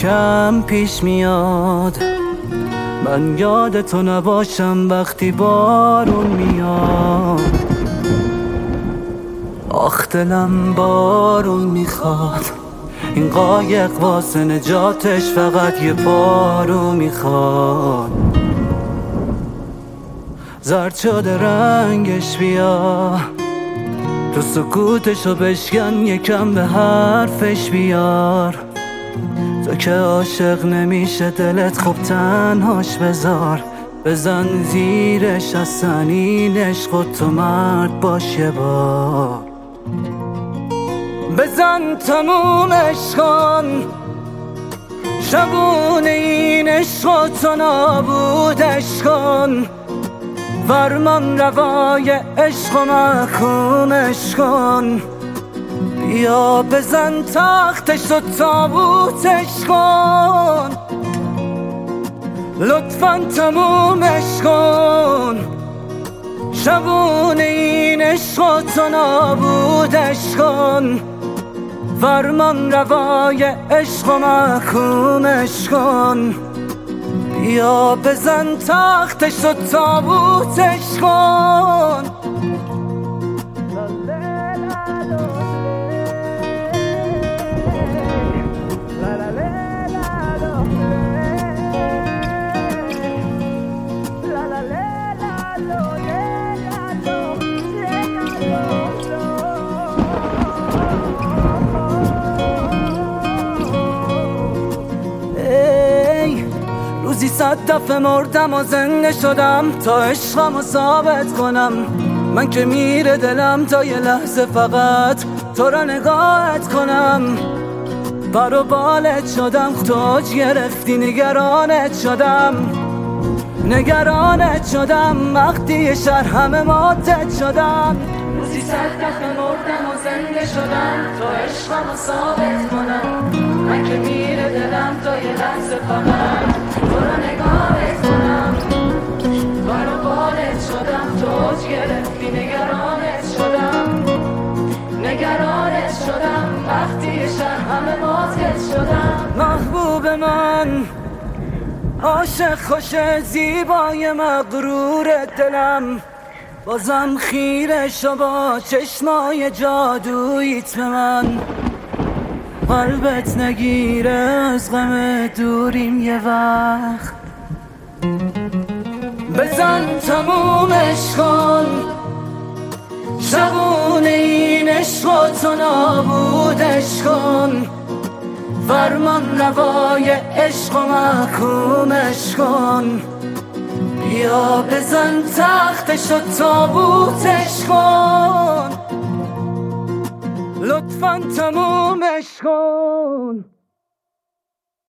کم پیش میاد من یادتو نباشم وقتی بارون میاد. آخ دلم بارون میخواد، این قایق واسه نجاتش فقط یه پارو میخواد. زرد شده رنگش بیا، تو سکوتشو بشکن یکم به حرفش بیار. تو که عاشق نمیشه دلت خوب تنهاش بذار، بزن زیرش از سنین عشق و تو مرد باش یه بار. بزن تمومش کن شبونه این عشق و تو نابودش کن. فرمان روای عشق و محکومش کن. بیا بزن تختش و تابوتش کن، لطفاً تمومش کن. شبونه این عشق و تو نابودش کن. فرمان روای عشق و محکومش کن. بیا بزن تختش و تابوتش کن. روزی 100 دفعه مردم و زنده شدم تا عشقمو ثابت کنم. من که میره دلم تا یه لحظه فقط تو را نگاهت کنم. بر و بالت شدم تو اوج گرفتی، نگرانت شدم وقتی یه شهر همه ماتت شدم. روزی 100 دفعه مردم و زنده شدم تا عشقمو ثابت کنم. من که میره دلم تا یه لحظه فقط تو را نگاهت کنم. بر و بالت شدم تو اوج گرفتی، نگرانت شدم وقتی یه شهر همه ماتت شدم. محبوب من عاشق خوش زیبای مغرور دلم، بازم خیره شو با چشمای جادوییت به من. قلبت نگیره از غم دوریم یه وقت. بزن تمومش کن شبونه این عشق و تو نابودش کن. فرمان روای عشق و محکومش کن. بیا بزن تختش و تابوتش کن، لطفاً تمومش کن.